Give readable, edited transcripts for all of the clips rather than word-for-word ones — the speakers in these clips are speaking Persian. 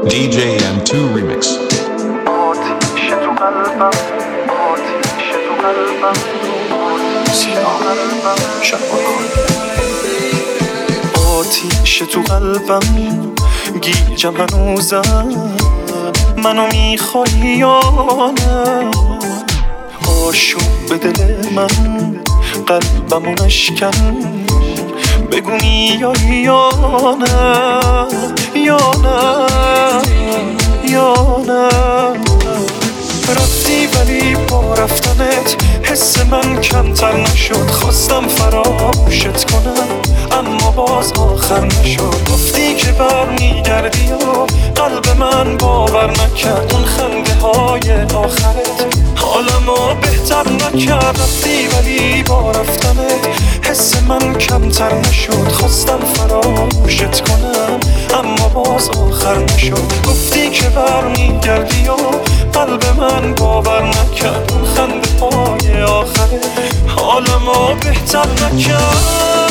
DJ M2 Remix. آتیش تو قلبم، آتیش تو قلبم، آتیش تو قلبم، گیجم هنوزم، منو میخوای یا نه؟ آشوب به دل من، قلبمو نشکن، بگو میایی یا نه، یا نه، یا نه. رفتی ولی با رفتنت حس من کمتر نشد، خواستم فراموشت کنم اما باز آخر نشد. گفتی که برمیگردی و قلب من باور نکرد، اون خنده های آخرت حالمو بهتر نکرد. رفتی ولی با رفتنت حس من کمتر نشد، خواستم فراموشت کنم اما باز آخر نشد. گفتی که برمیگردی و قلب من باور نکرد، اون خنده های آخرت حالمو بهتر نکرد.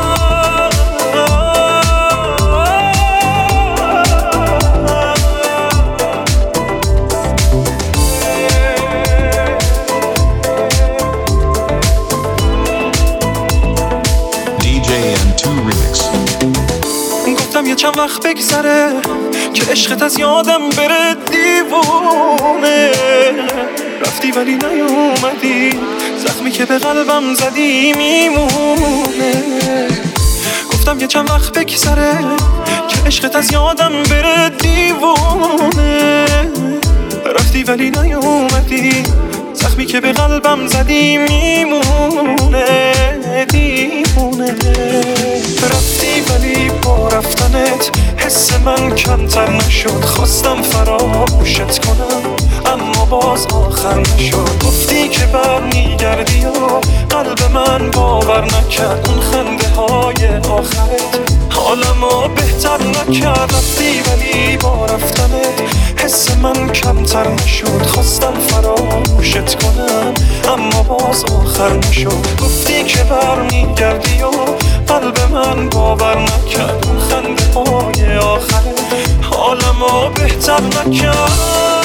گفتم یه چند وقت بگذره که عشقت از یادم بره دیوونه. رفتی ولی نیومدی، زخمی که به قلبم زدی میمونه. گفتم یه چند وقت بگذره که عشقت از یادم بره دیوونه. رفتی ولی نیومدی، زخمی که به قلبم زدی میمونه، دیوونه. رفتی ولی با رفتنت حس من کمتر نشد، خواستم فراموشت کنم اما باز آخر نشد. گفتی که برمیگردی و قلب من باور نکرد، اون خنده های آخرت حالمو بهتر نکرد. رفتی ولی با رفتنت حس من کمتر نشد، خواستم فراموشت کنم اما باز آخر نشد. گفتی که برمیگردی و قلب من باور نکرد، اون خنده های آخرت حالمو بهتر نکرد.